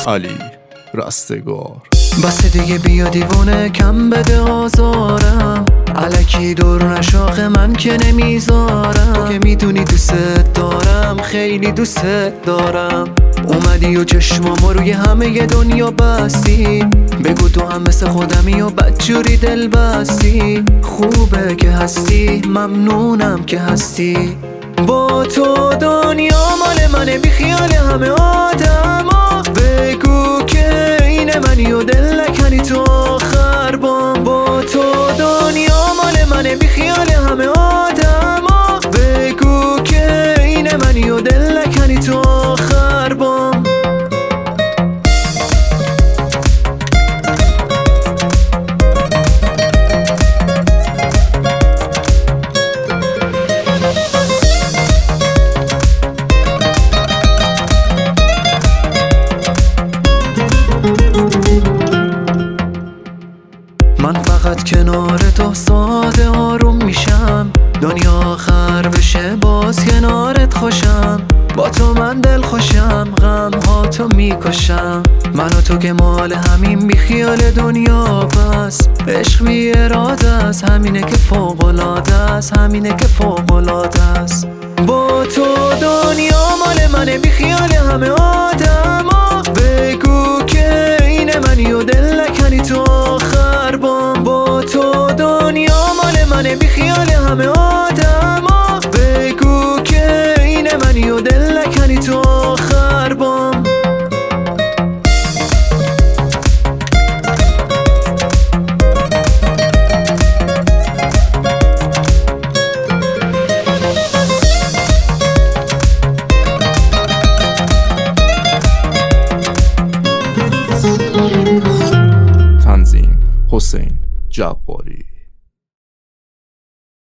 علی رستگار. بس دیگه بیا دیوونه کم بده آزارم، الکی دور نشاخ من که نمیذارم. تو که میدونی دوست دارم، خیلی دوست دارم. اومدی و چشمامو روی همه دنیا بستی، بگو تو هم مثل خودمی و بدجوری دل بستی. خوبه که هستی، ممنونم که هستی. با تو دنیا مال منه، بی خیال همه آدما. بگو که اینه منی و دل نکنی تو آخر بام. با تو دنیا مال منه، بی خیال همه آدما. بگو که اینه منی و دل نکنی تو آخر بام. من فقط کنار تو ساده آروم میشم، دنیا آخر بشه باز کنارت خوشم. با تو من دل خوشم، غم ها تو میکشم. من و تو که مال همین، بی خیال دنیا بس. عشق بی اراده است، همینه که فوق العاده است، همینه که فوق العاده است. با تو دنیا مال منه، بی خیال همه آدما. بگو که اینه منی و دل نکنی تو آخر بام. با تو دنیا مال منه، بی خیال همه آدما. بگو که اینه منی و دل نکنی تو آخر بام. تنظیم حسین جباری.